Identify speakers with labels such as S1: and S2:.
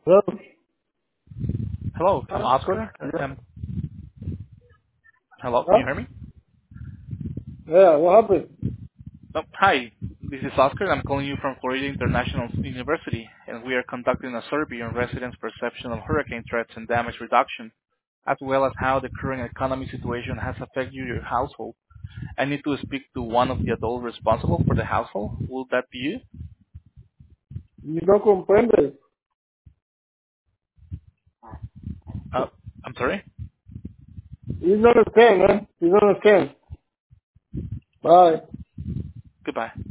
S1: Hello?
S2: Hello, I'm Oscar.
S1: Yeah.
S2: Hello, can
S1: Huh?
S2: you hear me?
S1: Yeah, what happened?
S2: Hi, this is Oscar. I'm calling you from Florida International University, and we are conducting a survey on residents' perception of hurricane threats and damage reduction, as well as how the current economic situation has affected your household. I need to speak to one of the adults responsible for the household. Will that be you?
S1: You don't comprende.
S2: Uh, I'm sorry?
S1: You don't understand, man. You don't understand. Bye.
S2: Goodbye.